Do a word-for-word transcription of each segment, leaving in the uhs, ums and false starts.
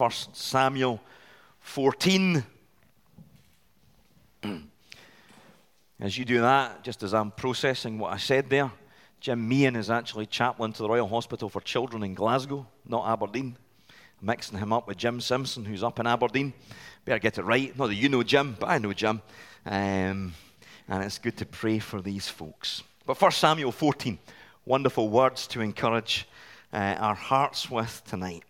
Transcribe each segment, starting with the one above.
First Samuel fourteen. As you do that, just as I'm processing what I said there, Jim Meehan is actually chaplain to the Royal Hospital for Children in Glasgow, not Aberdeen. I'm mixing him up with Jim Simpson, who's up in Aberdeen. Better get it right. Not that you know Jim, but I know Jim. Um, and it's good to pray for these folks. But First Samuel fourteen, wonderful words to encourage uh, our hearts with tonight.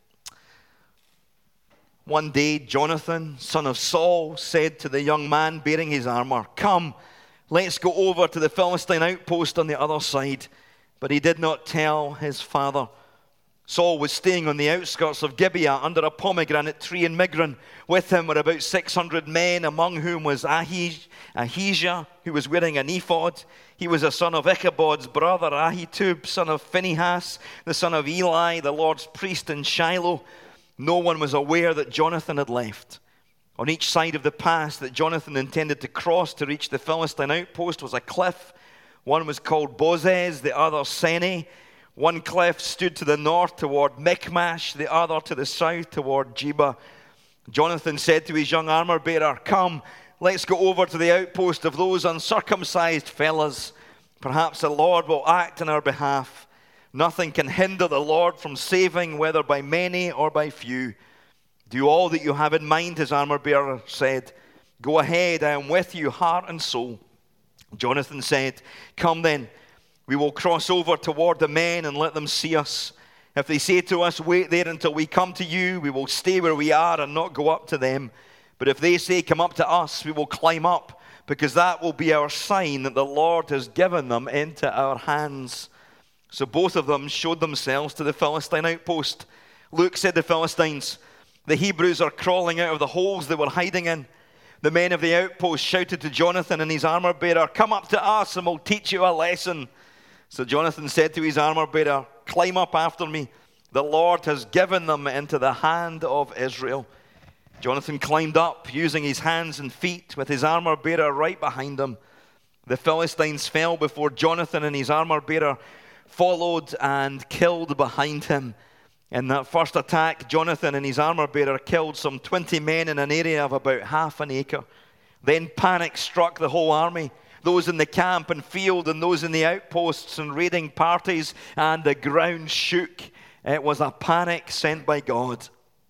One day, Jonathan, son of Saul, said to the young man bearing his armor, "Come, let's go over to the Philistine outpost on the other side." But he did not tell his father. Saul was staying on the outskirts of Gibeah under a pomegranate tree in Migron. With him were about six hundred men, among whom was Ahij, Ahijah, who was wearing an ephod. He was a son of Ichabod's brother, Ahitub, son of Phinehas, the son of Eli, the Lord's priest in Shiloh. No one was aware that Jonathan had left. On each side of the pass that Jonathan intended to cross to reach the Philistine outpost was a cliff. One was called Bozez, the other Sene. One cliff stood to the north toward Michmash, the other to the south toward Jeba. Jonathan said to his young armor-bearer, "Come, let's go over to the outpost of those uncircumcised fellows. Perhaps the Lord will act in our behalf. Nothing can hinder the Lord from saving, whether by many or by few. Do all that you have in mind," his armor-bearer said. "Go ahead, I am with you, heart and soul." Jonathan said, "Come then, we will cross over toward the men and let them see us. If they say to us, 'Wait there until we come to you,' we will stay where we are and not go up to them. But if they say, 'Come up to us,' we will climb up, because that will be our sign that the Lord has given them into our hands." So both of them showed themselves to the Philistine outpost. "Look," said the Philistines, "the Hebrews are crawling out of the holes they were hiding in." The men of the outpost shouted to Jonathan and his armor-bearer, "Come up to us and we'll teach you a lesson." So Jonathan said to his armor-bearer, "Climb up after me. The Lord has given them into the hand of Israel." Jonathan climbed up, using his hands and feet, with his armor-bearer right behind him. The Philistines fell before Jonathan, and his armor-bearer followed and killed behind him. In that first attack, Jonathan and his armor-bearer killed some twenty men in an area of about half an acre. Then panic struck the whole army, those in the camp and field and those in the outposts and raiding parties, and the ground shook. It was a panic sent by God.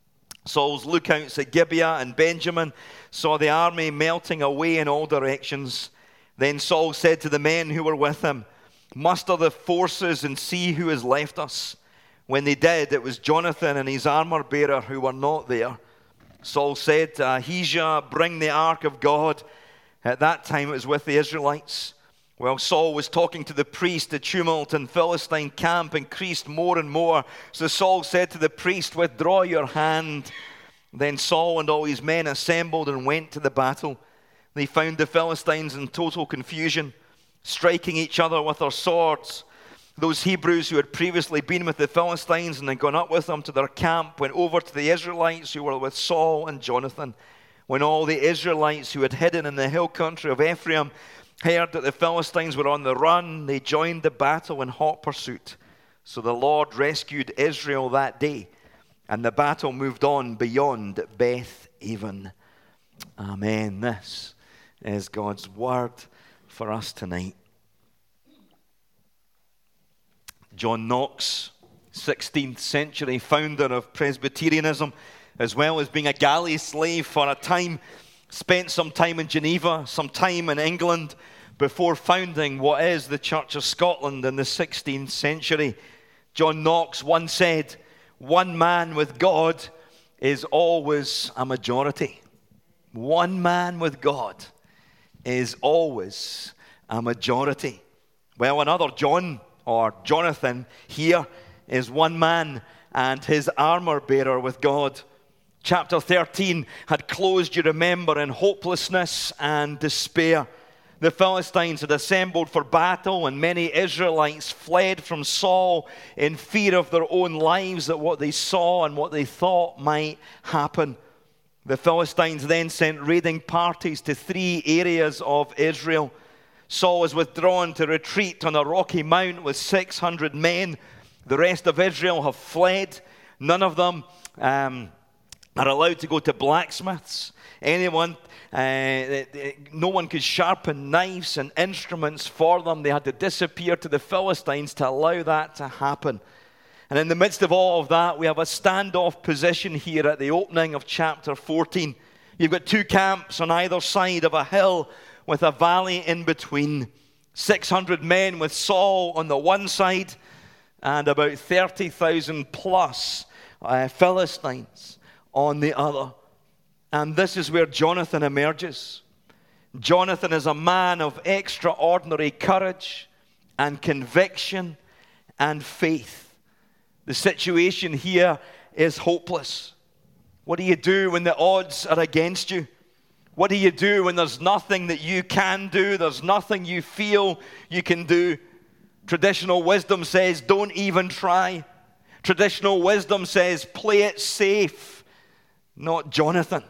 Saul's lookouts at Gibeah and Benjamin saw the army melting away in all directions. Then Saul said to the men who were with him, "Muster the forces and see who has left us." When they did, it was Jonathan and his armor-bearer who were not there. Saul said to Ahijah, "Bring the ark of God." At that time it was with the Israelites. While Saul was talking to the priest, the tumult in Philistine camp increased more and more. So Saul said to the priest, "Withdraw your hand." Then Saul and all his men assembled and went to the battle. They found the Philistines in total confusion, striking each other with their swords. Those Hebrews who had previously been with the Philistines and had gone up with them to their camp went over to the Israelites who were with Saul and Jonathan. When all the Israelites who had hidden in the hill country of Ephraim heard that the Philistines were on the run, they joined the battle in hot pursuit. So the Lord rescued Israel that day, and the battle moved on beyond Beth Aven. Amen. This is God's word for us tonight. John Knox, sixteenth century founder of Presbyterianism, as well as being a galley slave for a time, spent some time in Geneva, some time in England, before founding what is the Church of Scotland in the sixteenth century. John Knox once said, "One man with God is always a majority." One man with God is always a majority. Well, another John, or Jonathan here, is one man and his armor-bearer with God. Chapter thirteen had closed, you remember, in hopelessness and despair. The Philistines had assembled for battle, and many Israelites fled from Saul in fear of their own lives at what they saw and what they thought might happen. The Philistines then sent raiding parties to three areas of Israel. Saul is withdrawn to retreat on a rocky mount with six hundred men. The rest of Israel have fled. None of them um, are allowed to go to blacksmiths. Anyone, uh, no one could sharpen knives and instruments for them. They had to disappear to the Philistines to allow that to happen. And in the midst of all of that, we have a standoff position here at the opening of chapter fourteen. You've got two camps on either side of a hill with a valley in between. six hundred men with Saul on the one side and about thirty thousand plus uh, Philistines on the other. And this is where Jonathan emerges. Jonathan is a man of extraordinary courage and conviction and faith. The situation here is hopeless. What do you do when the odds are against you? What do you do when there's nothing that you can do? There's nothing you feel you can do. Traditional wisdom says, don't even try. Traditional wisdom says, play it safe. Not Jonathan.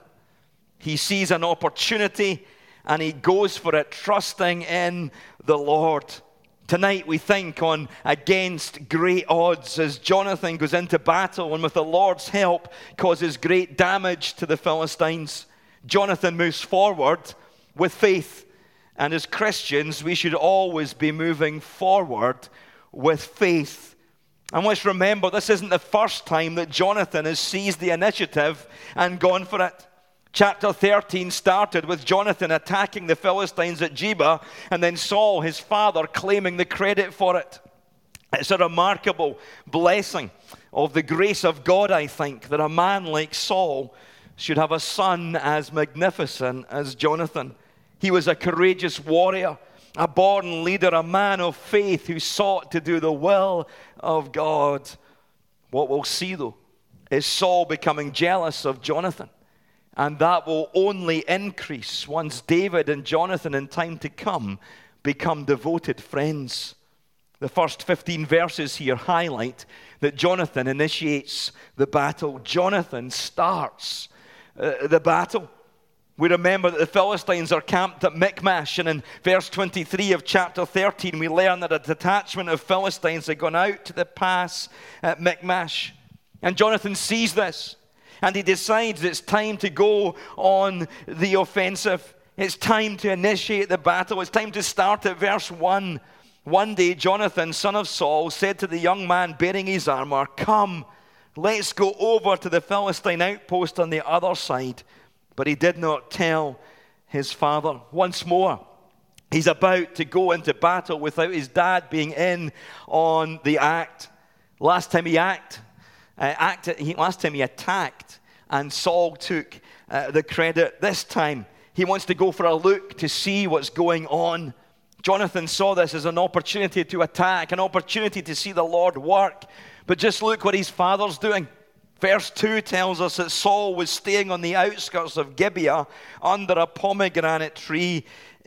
He sees an opportunity and he goes for it, trusting in the Lord. Tonight we think on against great odds as Jonathan goes into battle and with the Lord's help causes great damage to the Philistines. Jonathan moves forward with faith. And as Christians, we should always be moving forward with faith. And let's remember, this isn't the first time that Jonathan has seized the initiative and gone for it. Chapter thirteen started with Jonathan attacking the Philistines at Geba, and then Saul, his father, claiming the credit for it. It's a remarkable blessing of the grace of God, I think, that a man like Saul should have a son as magnificent as Jonathan. He was a courageous warrior, a born leader, a man of faith who sought to do the will of God. What we'll see, though, is Saul becoming jealous of Jonathan. And that will only increase once David and Jonathan in time to come become devoted friends. The first fifteen verses here highlight that Jonathan initiates the battle. Jonathan starts uh, the battle. We remember that the Philistines are camped at Michmash, and in verse twenty-three of chapter thirteen, we learn that a detachment of Philistines had gone out to the pass at Michmash. And Jonathan sees this, and he decides it's time to go on the offensive. It's time to initiate the battle. It's time to start at verse one. One day, Jonathan, son of Saul, said to the young man bearing his armor, "Come, let's go over to the Philistine outpost on the other side." But he did not tell his father. Once more, he's about to go into battle without his dad being in on the act. Last time he act, uh, acted, he, last time he attacked, and Saul took uh, the credit. This time, he wants to go for a look to see what's going on. Jonathan saw this as an opportunity to attack, an opportunity to see the Lord work. But just look what his father's doing. Verse two tells us that Saul was staying on the outskirts of Gibeah under a pomegranate tree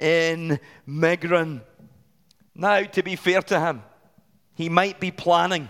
in Migron. Now, to be fair to him, he might be planning.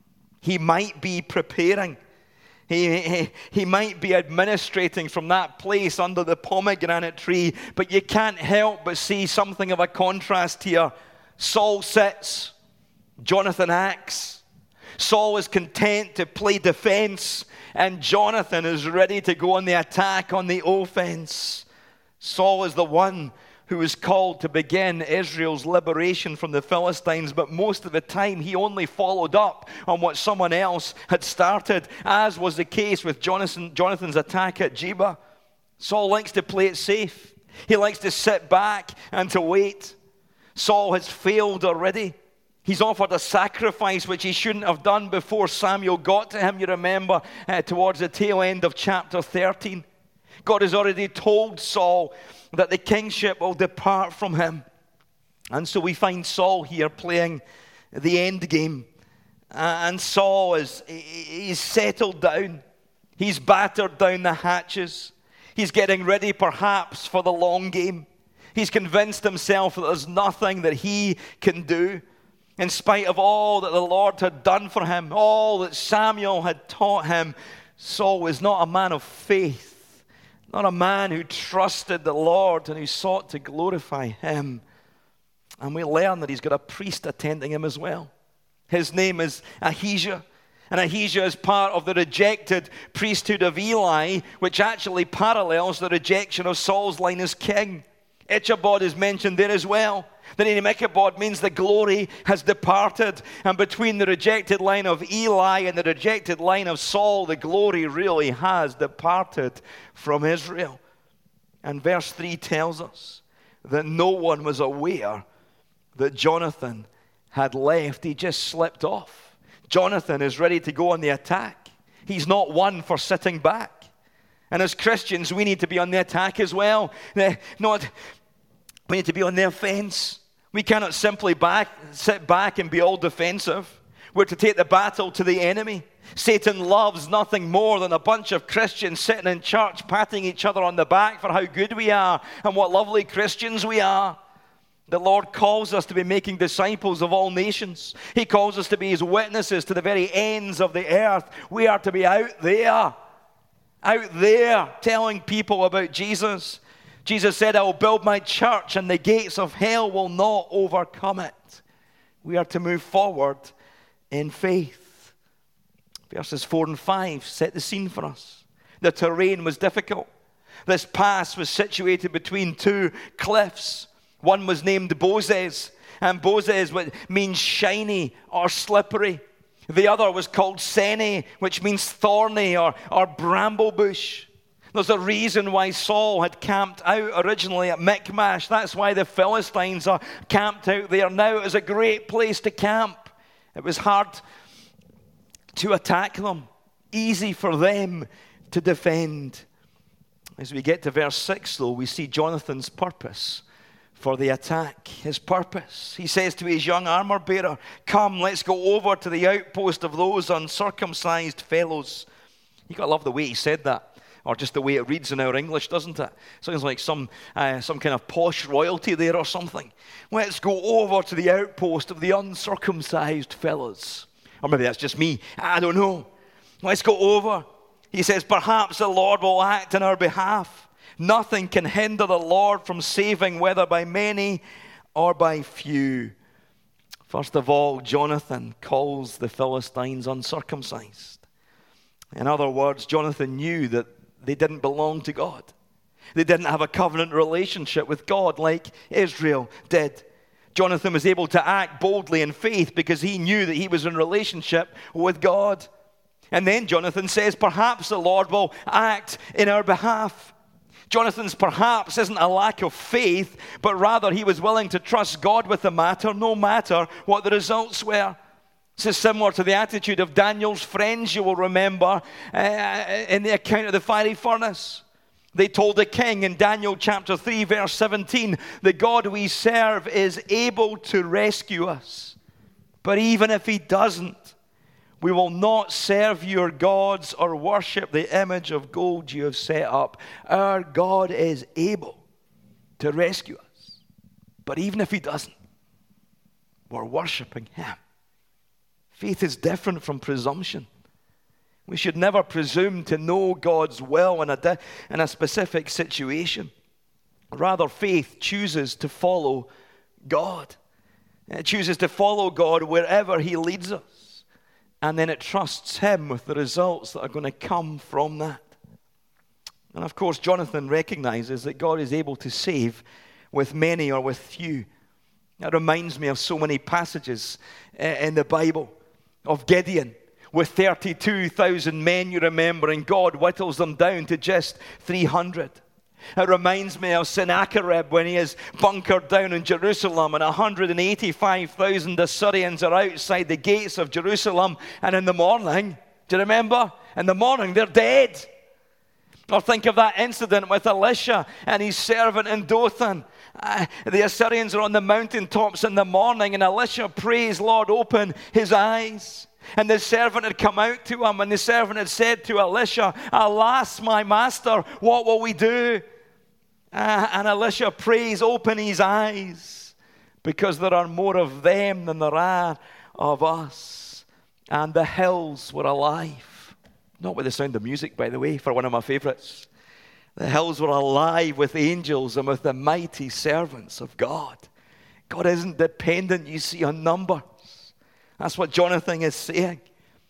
He might be preparing. He, he, he might be administrating from that place under the pomegranate tree, but you can't help but see something of a contrast here. Saul sits, Jonathan acts. Saul is content to play defense, and Jonathan is ready to go on the attack, on the offense. Saul is the one who was called to begin Israel's liberation from the Philistines, but most of the time he only followed up on what someone else had started, as was the case with Jonathan, Jonathan's attack at Geba. Saul likes to play it safe. He likes to sit back and to wait. Saul has failed already. He's offered a sacrifice which he shouldn't have done before Samuel got to him, you remember, uh, towards the tail end of chapter thirteen. God has already told Saul that the kingship will depart from him. And so we find Saul here playing the end game. Uh, and Saul is he's settled down. He's battered down the hatches. He's getting ready perhaps for the long game. He's convinced himself that there's nothing that he can do. In spite of all that the Lord had done for him, all that Samuel had taught him, Saul was not a man of faith, not a man who trusted the Lord and who sought to glorify him. And we learn that he's got a priest attending him as well. His name is Ahijah. And Ahijah is part of the rejected priesthood of Eli, which actually parallels the rejection of Saul's line as king. Ichabod is mentioned there as well. The name Ichabod means the glory has departed. And between the rejected line of Eli and the rejected line of Saul, the glory really has departed from Israel. And verse three tells us that no one was aware that Jonathan had left. He just slipped off. Jonathan is ready to go on the attack. He's not one for sitting back. And as Christians, we need to be on the attack as well. Not, we need to be on the offense. We cannot simply back, sit back and be all defensive. We're to take the battle to the enemy. Satan loves nothing more than a bunch of Christians sitting in church patting each other on the back for how good we are and what lovely Christians we are. The Lord calls us to be making disciples of all nations. He calls us to be His witnesses to the very ends of the earth. We are to be out there, out there telling people about Jesus. Jesus said, I will build my church and the gates of hell will not overcome it. We are to move forward in faith. Verses four and five set the scene for us. The terrain was difficult. This pass was situated between two cliffs. One was named Bozez, and Bozez means shiny or slippery. The other was called Sene, which means thorny or, or bramble bush. There's a reason why Saul had camped out originally at Michmash. That's why the Philistines are camped out there now. It was a great place to camp. It was hard to attack them, easy for them to defend. As we get to verse six, though, we see Jonathan's purpose for the attack. His purpose. He says to his young armor bearer, come, let's go over to the outpost of those uncircumcised fellows. You got to love the way he said that, or just the way it reads in our English, doesn't it? Sounds like some uh, some kind of posh royalty there or something. Let's go over to the outpost of the uncircumcised fellows. Or maybe that's just me. I don't know. Let's go over. He says, perhaps the Lord will act in our behalf. Nothing can hinder the Lord from saving, whether by many or by few. First of all, Jonathan calls the Philistines uncircumcised. In other words, Jonathan knew that they didn't belong to God. They didn't have a covenant relationship with God like Israel did. Jonathan was able to act boldly in faith because he knew that he was in relationship with God. And then Jonathan says, perhaps the Lord will act in our behalf. Jonathan's perhaps isn't a lack of faith, but rather he was willing to trust God with the matter, no matter what the results were. This is similar to the attitude of Daniel's friends, you will remember, uh, in the account of the fiery furnace. They told the king in Daniel chapter three, verse seventeen, the God we serve is able to rescue us. But even if he doesn't, we will not serve your gods or worship the image of gold you have set up. Our God is able to rescue us. But even if he doesn't, we're worshiping him. Faith is different from presumption. We should never presume to know God's will in a, di- in a specific situation. Rather, faith chooses to follow God. It chooses to follow God wherever he leads us. And then it trusts him with the results that are going to come from that. And of course, Jonathan recognizes that God is able to save with many or with few. That reminds me of so many passages in the Bible of Gideon with thirty-two thousand men, you remember, and God whittles them down to just three hundred. It reminds me of Sennacherib when he is bunkered down in Jerusalem and one hundred eighty-five thousand Assyrians are outside the gates of Jerusalem, and in the morning, do you remember? In the morning, they're dead. Or think of that incident with Elisha and his servant in Dothan. Uh, the Assyrians are on the mountaintops in the morning, and Elisha prays, Lord, open his eyes. And the servant had come out to him, and the servant had said to Elisha, alas, my master, what will we do? Uh, and Elisha prays, open his eyes, because there are more of them than there are of us. And the hills were alive. Not with the sound of music, by the way, for one of my favorites. The hills were alive with angels and with the mighty servants of God. God isn't dependent, you see, on numbers. That's what Jonathan is saying.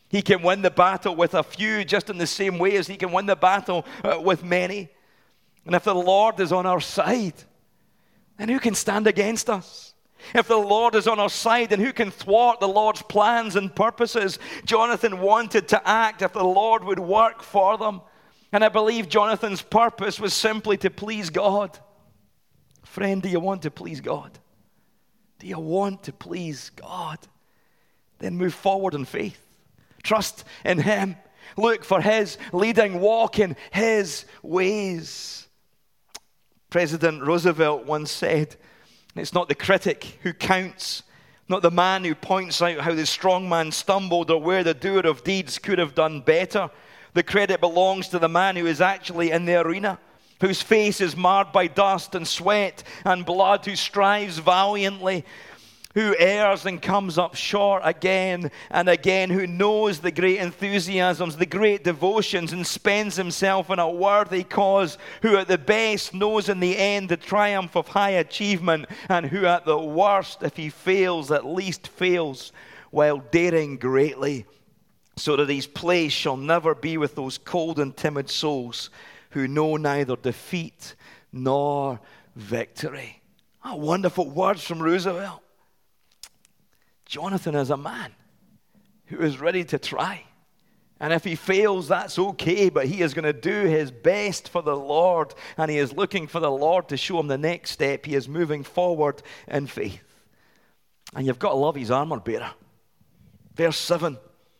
He can win the battle with a few just in the same way as he can win the battle uh, with many. And if the Lord is on our side, then who can stand against us? If the Lord is on our side, then who can thwart the Lord's plans and purposes? Jonathan wanted to act if the Lord would work for them. And I believe Jonathan's purpose was simply to please God. Friend, do you want to please God? Do you want to please God? Then move forward in faith. Trust in Him. Look for His leading. Walk in His ways. President Roosevelt once said, it's not the critic who counts, not the man who points out how the strong man stumbled or where the doer of deeds could have done better. The credit belongs to the man who is actually in the arena, whose face is marred by dust and sweat and blood, who strives valiantly, who errs and comes up short again and again, who knows the great enthusiasms, the great devotions, and spends himself in a worthy cause, who at the best knows in the end the triumph of high achievement, and who at the worst, if he fails, at least fails while daring greatly, so that his place shall never be with those cold and timid souls who know neither defeat nor victory. Oh, wonderful words from Roosevelt. Jonathan is a man who is ready to try. And if he fails, that's okay, but he is going to do his best for the Lord, and he is looking for the Lord to show him the next step. He is moving forward in faith. And you've got to love his armor bearer. Verse seven.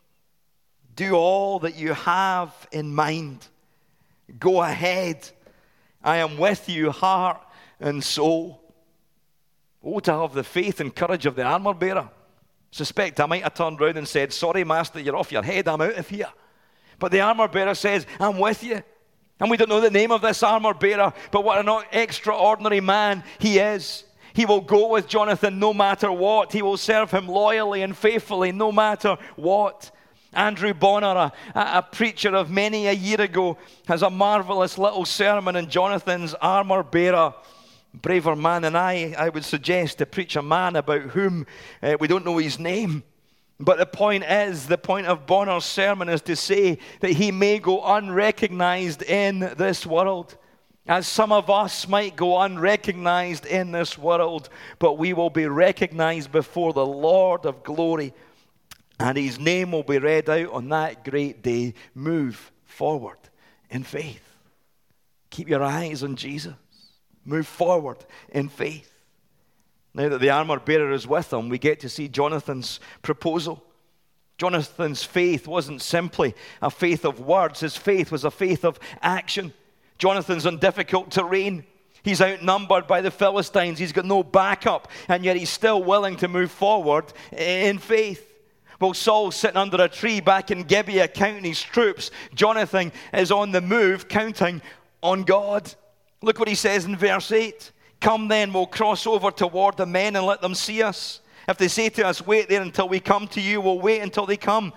Do all that you have in mind. Go ahead. I am with you, heart and soul. Oh, to have the faith and courage of the armor bearer. Suspect I might have turned round and said, sorry, master, you're off your head, I'm out of here. But the armor bearer says, I'm with you. And we don't know the name of this armor bearer, but what an extraordinary man he is. He will go with Jonathan no matter what. He will serve him loyally and faithfully no matter what. Andrew Bonner, a, a preacher of many a year ago, has a marvelous little sermon in Jonathan's armor bearer. Braver man than I, I would suggest, to preach a man about whom uh, we don't know his name. But the point is, the point of Bonner's sermon is to say that he may go unrecognized in this world, as some of us might go unrecognized in this world, but we will be recognized before the Lord of glory, and his name will be read out on that great day. Move forward in faith. Keep your eyes on Jesus. Move forward in faith. Now that the armor bearer is with him, we get to see Jonathan's proposal. Jonathan's faith wasn't simply a faith of words. His faith was a faith of action. Jonathan's on difficult terrain. He's outnumbered by the Philistines. He's got no backup, and yet he's still willing to move forward in faith. While Saul's sitting under a tree back in Gibeah counting his troops, Jonathan is on the move counting on God. Look what he says in verse eight. Come then, we'll cross over toward the men and let them see us. If they say to us, wait there until we come to you, we'll wait until they come.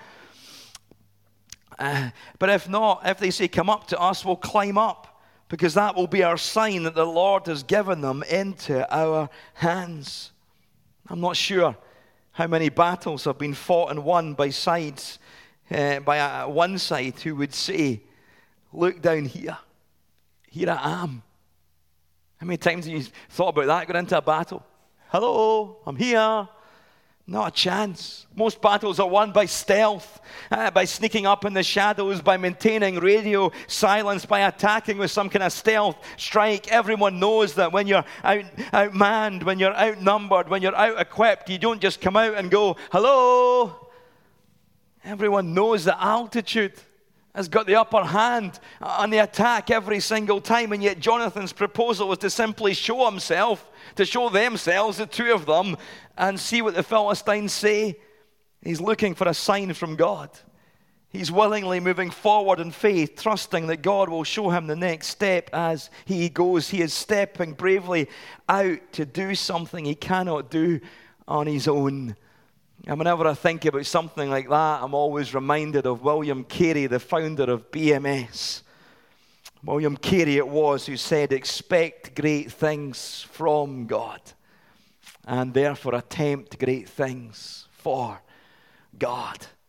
Uh, but if not, if they say, come up to us, we'll climb up, because that will be our sign that the Lord has given them into our hands. I'm not sure how many battles have been fought and won by sides, uh, by uh, one side who would say, look down here. Here I am. How many times have you thought about that, going into a battle? Hello, I'm here. Not a chance. Most battles are won by stealth, uh, by sneaking up in the shadows, by maintaining radio silence, by attacking with some kind of stealth strike. Everyone knows that when you're out, outmanned, when you're outnumbered, when you're out-equipped, you don't just come out and go, hello. Everyone knows the altitude has got the upper hand on the attack every single time, and yet Jonathan's proposal was to simply show himself, to show themselves, the two of them, and see what the Philistines say. He's looking for a sign from God. He's willingly moving forward in faith, trusting that God will show him the next step as he goes. He is stepping bravely out to do something he cannot do on his own. And whenever I think about something like that, I'm always reminded of William Carey, the founder of B M S. William Carey it was who said, expect great things from God, and therefore attempt great things for God.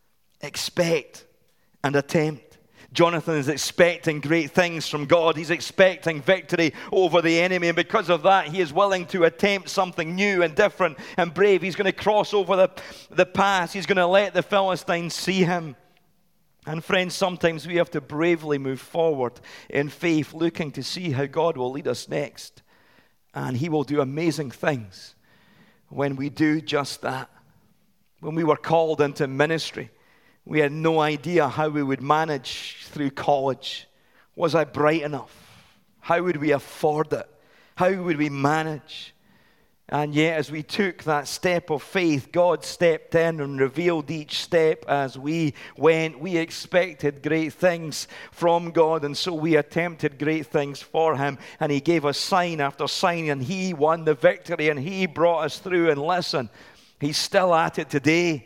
expect and attempt. Jonathan is expecting great things from God. He's expecting victory over the enemy. And because of that, he is willing to attempt something new and different and brave. He's going to cross over the, the pass. He's going to let the Philistines see him. And friends, sometimes we have to bravely move forward in faith, looking to see how God will lead us next. And he will do amazing things when we do just that. When we were called into ministry, we had no idea how we would manage through college. Was I bright enough? How would we afford it? How would we manage? And yet, as we took that step of faith, God stepped in and revealed each step as we went. We expected great things from God, and so we attempted great things for him. And he gave us sign after sign, and he won the victory, and he brought us through. And listen, he's still at it today.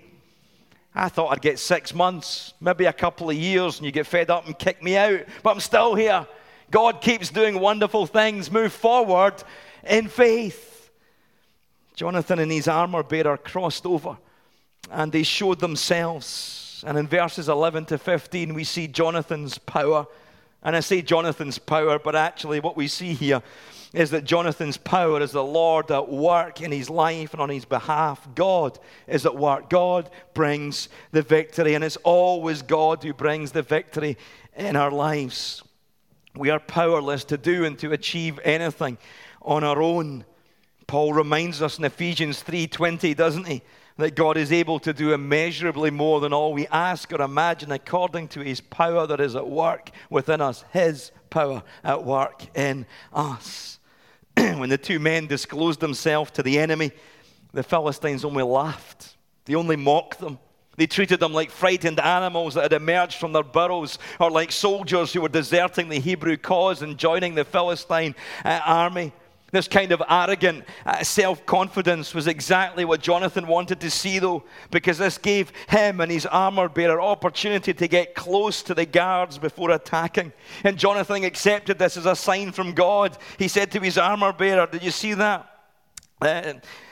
I thought I'd get six months, maybe a couple of years, and you get fed up and kick me out. But I'm still here. God keeps doing wonderful things. Move forward in faith. Jonathan and his armor bearer crossed over, and they showed themselves. And in verses eleven to fifteen, we see Jonathan's power. And I say Jonathan's power, but actually what we see here is that Jonathan's power is the Lord at work in his life and on his behalf. God is at work. God brings the victory, and it's always God who brings the victory in our lives. We are powerless to do and to achieve anything on our own. Paul reminds us in Ephesians three twenty, doesn't he? That God is able to do immeasurably more than all we ask or imagine according to his power that is at work within us. His power at work in us. When the two men disclosed themselves to the enemy, the Philistines only laughed. They only mocked them. They treated them like frightened animals that had emerged from their burrows, or like soldiers who were deserting the Hebrew cause and joining the Philistine uh, army. This kind of arrogant uh, self-confidence was exactly what Jonathan wanted to see, though, because this gave him and his armor-bearer opportunity to get close to the guards before attacking. And Jonathan accepted this as a sign from God. He said to his armor-bearer, did you see that? Uh,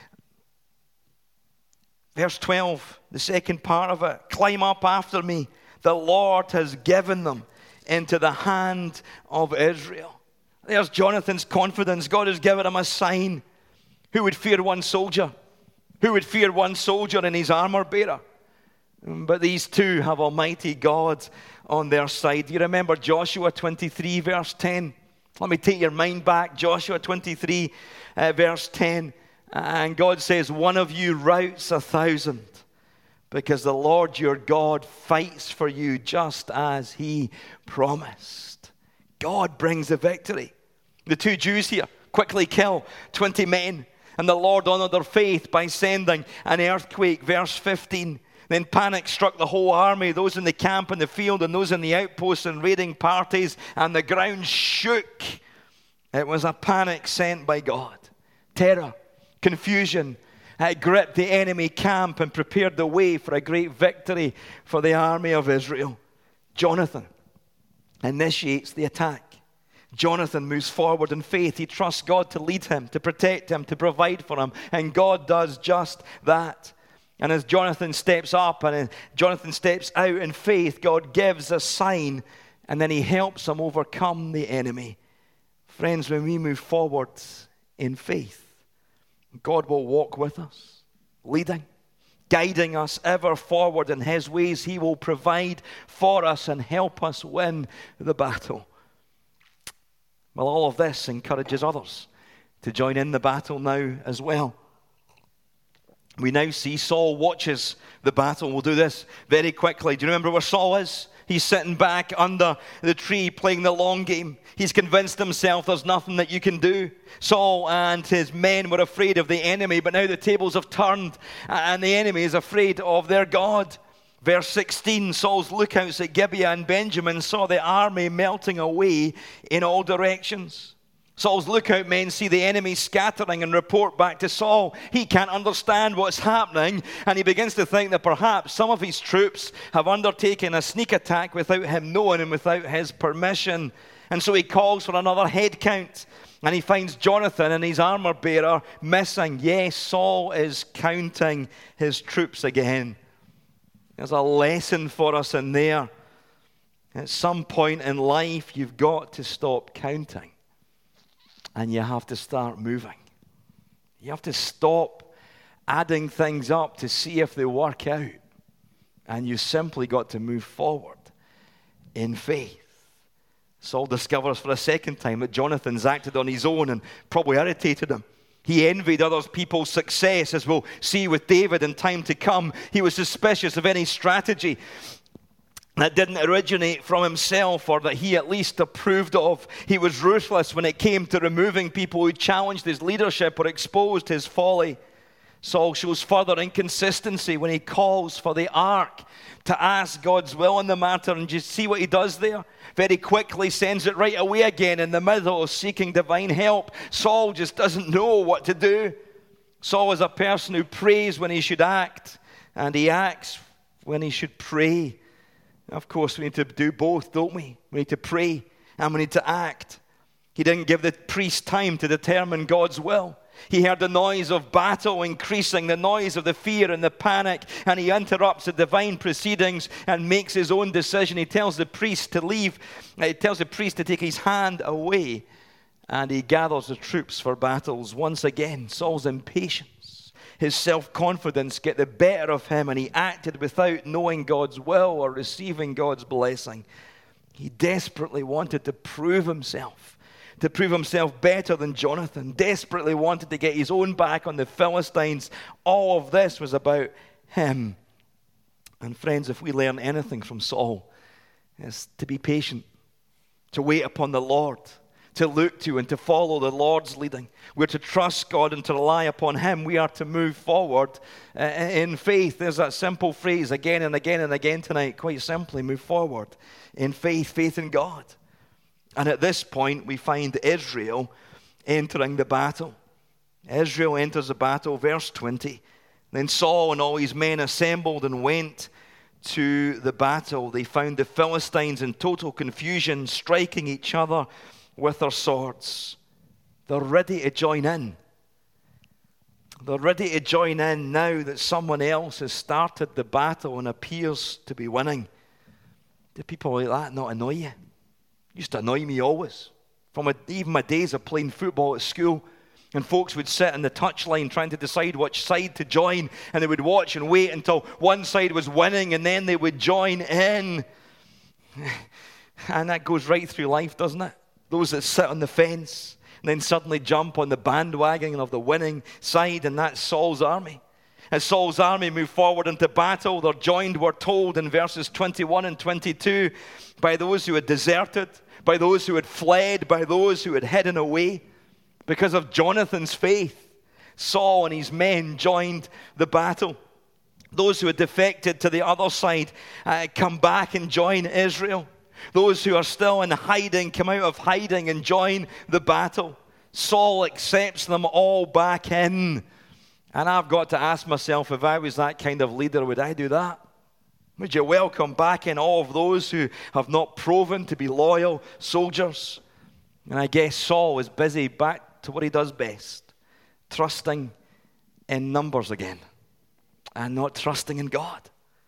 verse twelve, the second part of it, climb up after me. The Lord has given them into the hand of Israel. There's Jonathan's confidence. God has given him a sign. Who would fear one soldier? Who would fear one soldier and his armor bearer? But these two have Almighty God on their side. Do you remember Joshua twenty-three, verse ten? Let me take your mind back. Joshua twenty-three, uh, verse ten. And God says, one of you routs a thousand, because the Lord your God fights for you just as he promised. God brings the victory. The two Jews here quickly kill twenty men, and the Lord honored their faith by sending an earthquake. Verse fifteen. Then panic struck the whole army, those in the camp and the field and those in the outposts and raiding parties, and the ground shook. It was a panic sent by God. Terror, confusion, it gripped the enemy camp and prepared the way for a great victory for the army of Israel. Jonathan initiates the attack. Jonathan moves forward in faith. He trusts God to lead him, to protect him, to provide for him. And God does just that. And as Jonathan steps up and Jonathan steps out in faith, God gives a sign, and then he helps him overcome the enemy. Friends, when we move forward in faith, God will walk with us, leading, guiding us ever forward in his ways. He will provide for us and help us win the battle. Well, all of this encourages others to join in the battle now as well. We now see Saul watches the battle. We'll do this very quickly. Do you remember where Saul is? He's sitting back under the tree playing the long game. He's convinced himself there's nothing that you can do. Saul and his men were afraid of the enemy, but now the tables have turned and the enemy is afraid of their God. Verse sixteen, Saul's lookouts at Gibeah and Benjamin saw the army melting away in all directions. Saul's lookout men see the enemy scattering and report back to Saul. He can't understand what's happening, and he begins to think that perhaps some of his troops have undertaken a sneak attack without him knowing and without his permission. And so he calls for another head count, and he finds Jonathan and his armor bearer missing. Yes, Saul is counting his troops again. There's a lesson for us in there. At some point in life, you've got to stop counting. And you have to start moving. You have to stop adding things up to see if they work out. And you simply got to move forward in faith. Saul discovers for a second time that Jonathan's acted on his own and probably irritated him. He envied other people's success, as we'll see with David in time to come. He was suspicious of any strategy that didn't originate from himself or that he at least approved of. He was ruthless when it came to removing people who challenged his leadership or exposed his folly. Saul shows further inconsistency when he calls for the ark to ask God's will in the matter. And you see what he does there? Very quickly sends it right away again in the middle of seeking divine help. Saul just doesn't know what to do. Saul is a person who prays when he should act, and he acts when he should pray. Of course, we need to do both, don't we? We need to pray and we need to act. He didn't give the priest time to determine God's will. He heard the noise of battle increasing, the noise of the fear and the panic, and he interrupts the divine proceedings and makes his own decision. He tells the priest to leave. He tells the priest to take his hand away, and he gathers the troops for battles. Once again, Saul's impatience, his self-confidence get the better of him, and he acted without knowing God's will or receiving God's blessing. He desperately wanted to prove himself. To prove himself better than Jonathan, desperately wanted to get his own back on the Philistines. All of this was about him. And friends, if we learn anything from Saul, it's to be patient, to wait upon the Lord, to look to and to follow the Lord's leading. We're to trust God and to rely upon him. We are to move forward uh, in faith. There's that simple phrase again and again and again tonight. Quite simply, move forward in faith, faith in God. And at this point, we find Israel entering the battle. Israel enters the battle, verse twenty. Then Saul and all his men assembled and went to the battle. They found the Philistines in total confusion, striking each other with their swords. They're ready to join in. They're ready to join in now that someone else has started the battle and appears to be winning. Do people like that not annoy you? Used to annoy me always. From a, even my days of playing football at school, and folks would sit on the touchline trying to decide which side to join, and they would watch and wait until one side was winning, and then they would join in. And that goes right through life, doesn't it? Those that sit on the fence and then suddenly jump on the bandwagon of the winning side, and that's Saul's army. As Saul's army moved forward into battle, they're joined, we're told in verses twenty-one and twenty-two, by those who had deserted, by those who had fled, by those who had hidden away. Because of Jonathan's faith, Saul and his men joined the battle. Those who had defected to the other side uh, come back and join Israel. Those who are still in hiding come out of hiding and join the battle. Saul accepts them all back in. And I've got to ask myself, if I was that kind of leader, would I do that? Would you welcome back in all of those who have not proven to be loyal soldiers? And I guess Saul is busy back to what he does best, trusting in numbers again and not trusting in God.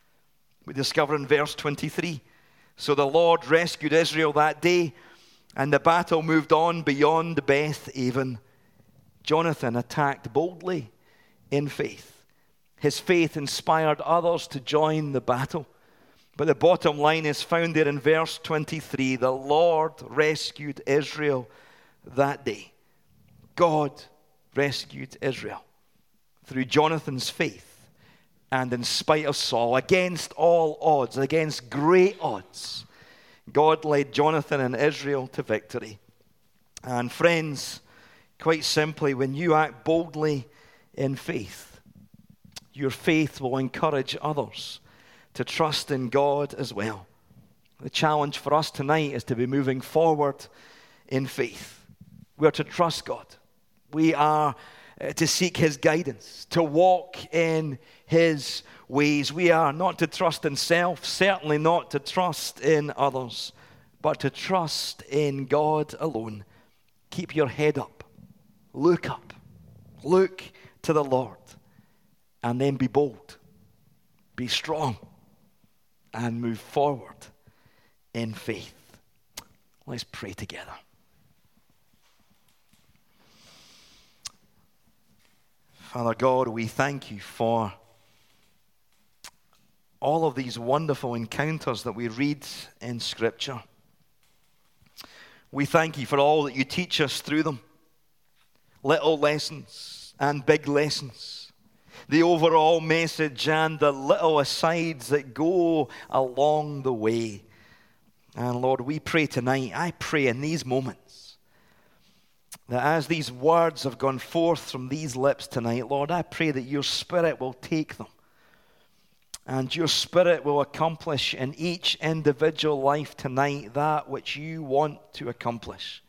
We discover in verse twenty-three, so the Lord rescued Israel that day, and the battle moved on beyond Beth Aven. Jonathan attacked boldly in faith. His faith inspired others to join the battle. But the bottom line is found there in verse twenty-three. The Lord rescued Israel that day. God rescued Israel through Jonathan's faith and in spite of Saul, against all odds, against great odds. God led Jonathan and Israel to victory. And friends, quite simply, when you act boldly in faith, your faith will encourage others to trust in God as well. The challenge for us tonight is to be moving forward in faith. We are to trust God. We are to seek his guidance, to walk in his ways. We are not to trust in self, certainly not to trust in others, but to trust in God alone. Keep your head up. Look up. Look to the Lord. And then be bold. Be strong. and move forward in faith. Let's pray together. Father God, we thank you for all of these wonderful encounters that we read in Scripture. We thank you for all that you teach us through them. Little lessons and big lessons. The overall message and the little asides that go along the way. And Lord, we pray tonight, I pray in these moments, that as these words have gone forth from these lips tonight, Lord, I pray that your Spirit will take them. And your Spirit will accomplish in each individual life tonight that which you want to accomplish.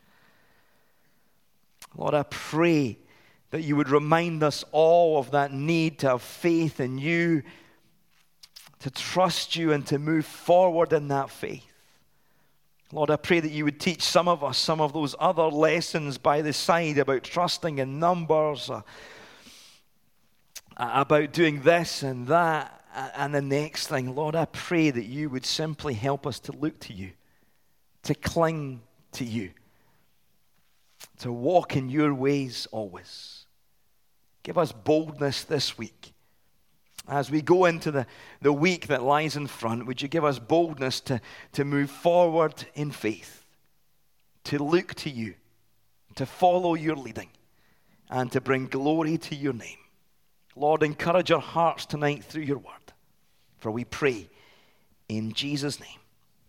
Lord, I pray that you would remind us all of that need to have faith in you, to trust you and to move forward in that faith. Lord, I pray that you would teach some of us some of those other lessons by the side about trusting in numbers, uh, about doing this and that, and the next thing. Lord, I pray that you would simply help us to look to you, to cling to you, to walk in your ways always. Give us boldness this week. As we go into the, the week that lies in front, would you give us boldness to, to move forward in faith, to look to you, to follow your leading, and to bring glory to your name. Lord, encourage our hearts tonight through your word. For we pray in Jesus' name.